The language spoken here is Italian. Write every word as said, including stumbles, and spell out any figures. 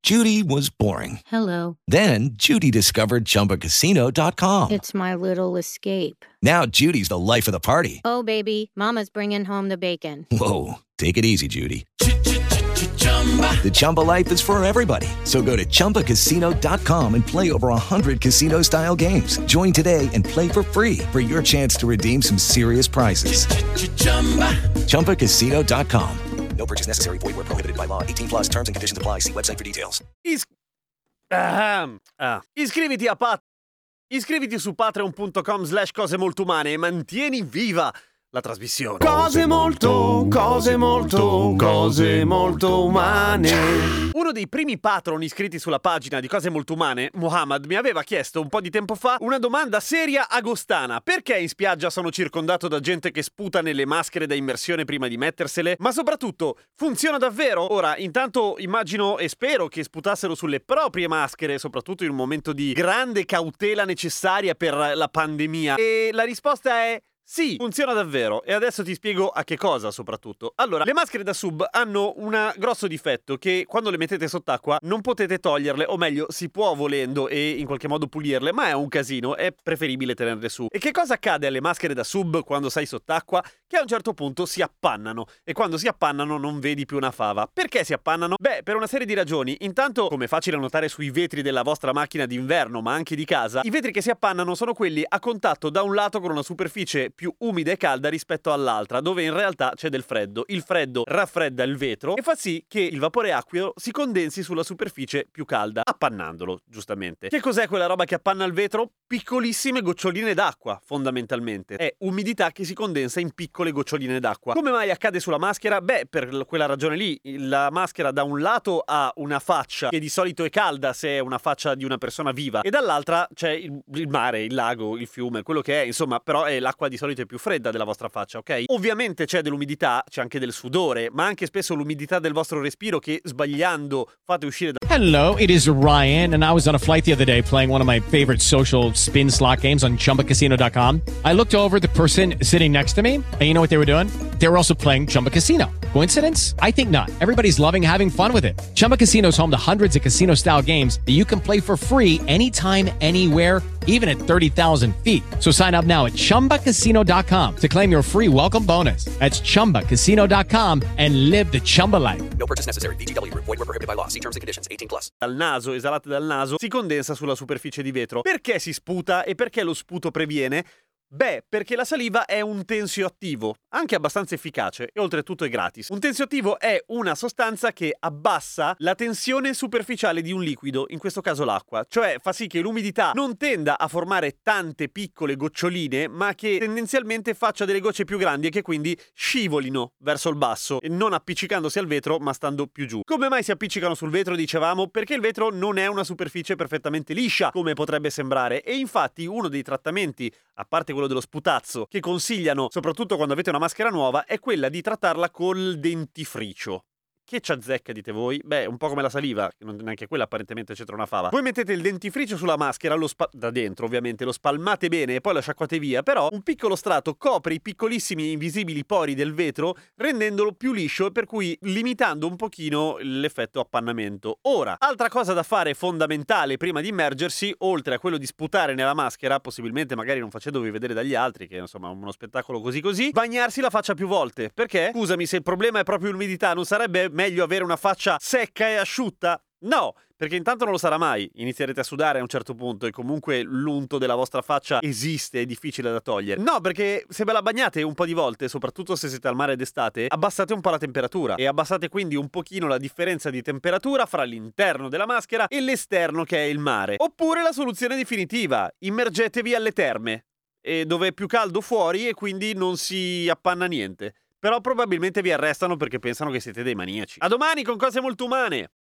Judy was boring. Hello. Then Judy discovered Chumba Casino dot com. It's my little escape. Now Judy's the life of the party. Oh, baby, mama's bringing home the bacon. Whoa, take it easy, Judy. The Chumba life is for everybody. So go to Chumba Casino dot com and play over one hundred casino-style games. Join today and play for free for your chance to redeem some serious prizes. Chumba Casino dot com. No purchase necessary. Void where prohibited by law. eighteen plus terms and conditions apply. See website for details. Is- ah, ah. Iscriviti a Pat... Iscriviti su patreon.com slash cose molto umane e mantieni viva la trasmissione. Cose molto, cose molto, cose molto umane. Uno dei primi patron iscritti sulla pagina di Cose Molto Umane, Muhammad, mi aveva chiesto un po' di tempo fa una domanda seria agostana. Perché in spiaggia sono circondato da gente che sputa nelle maschere da immersione prima di mettersele? Ma soprattutto, funziona davvero? Ora, intanto immagino e spero che sputassero sulle proprie maschere, soprattutto in un momento di grande cautela necessaria per la pandemia. E la risposta è... sì, funziona davvero, e adesso ti spiego a che cosa soprattutto. Allora, le maschere da sub hanno un grosso difetto, che quando le mettete sott'acqua non potete toglierle, o meglio, si può volendo e in qualche modo pulirle, ma è un casino, è preferibile tenerle su. E che cosa accade alle maschere da sub quando sei sott'acqua? Che a un certo punto si appannano, e quando si appannano non vedi più una fava. Perché si appannano? Beh, per una serie di ragioni. Intanto, come è facile notare sui vetri della vostra macchina d'inverno, ma anche di casa, i vetri che si appannano sono quelli a contatto da un lato con una superficie più umida e calda rispetto all'altra, dove in realtà c'è del freddo. Il freddo raffredda il vetro e fa sì che il vapore acqueo si condensi sulla superficie più calda, appannandolo, giustamente. Che cos'è quella roba che appanna il vetro? Piccolissime goccioline d'acqua, fondamentalmente. È umidità che si condensa in piccole goccioline d'acqua. Come mai accade sulla maschera? Beh, per quella ragione lì, la maschera da un lato ha una faccia che di solito è calda se è una faccia di una persona viva, e dall'altra c'è il, il mare, il lago, il fiume, quello che è, insomma, però è l'acqua di solito è più fredda della vostra faccia, ok? Ovviamente c'è dell'umidità, c'è anche del sudore, ma anche spesso l'umidità del vostro respiro che sbagliando fate uscire da... Hello, it is Ryan, and I was on a flight the other day playing one of my favorite social spin slot games on Chumba Casino dot com. I looked over at the person sitting next to me, and you know what they were doing? They were also playing Chumba Casino. Coincidence? I think not. Everybody's loving having fun with it. Chumba Casino is home to hundreds of casino-style games that you can play for free anytime, anywhere, even at thirty thousand feet. So sign up now at Chumba Casino dot com to claim your free welcome bonus. That's Chumba Casino dot com and live the Chumba life. No purchase necessary. V G W. Void where prohibited by law. See terms and conditions. eighteen plus. Dal naso, esalate dal naso, si condensa sulla superficie di vetro. Perché si sputa e perché lo sputo previene? Beh, perché la saliva è un tensioattivo, anche abbastanza efficace e oltretutto è gratis. Un tensioattivo è una sostanza che abbassa la tensione superficiale di un liquido, in questo caso l'acqua, cioè fa sì che l'umidità non tenda a formare tante piccole goccioline, ma che tendenzialmente faccia delle gocce più grandi e che quindi scivolino verso il basso, e non appiccicandosi al vetro ma stando più giù. Come mai si appiccicano sul vetro, dicevamo? Perché il vetro non è una superficie perfettamente liscia, come potrebbe sembrare, e infatti uno dei trattamenti, a parte quello dello sputazzo, che consigliano soprattutto quando avete una maschera nuova, è quella di trattarla col dentifricio. Che ci azzecca, dite voi? Beh, un po' come la saliva, non neanche quella apparentemente c'entra una fava. Voi mettete il dentifricio sulla maschera, lo spa- da dentro ovviamente, lo spalmate bene e poi lo sciacquate via, però un piccolo strato copre i piccolissimi e invisibili pori del vetro, rendendolo più liscio e per cui limitando un pochino l'effetto appannamento. Ora, altra cosa da fare fondamentale prima di immergersi, oltre a quello di sputare nella maschera, possibilmente magari non facendovi vedere dagli altri, che insomma è uno spettacolo così così, bagnarsi la faccia più volte. Perché? Scusami, se il problema è proprio l'umidità, non sarebbe meglio avere una faccia secca e asciutta? No, perché intanto non lo sarà mai, inizierete a sudare a un certo punto e comunque l'unto della vostra faccia esiste, è difficile da togliere. No, perché se ve la bagnate un po' di volte, soprattutto se siete al mare d'estate, abbassate un po' la temperatura e abbassate quindi un pochino la differenza di temperatura fra l'interno della maschera e l'esterno che è il mare. Oppure la soluzione definitiva, immergetevi alle terme, e dove è più caldo fuori e quindi non si appanna niente. Però probabilmente vi arrestano perché pensano che siete dei maniaci. A domani con Cose Molto Umane!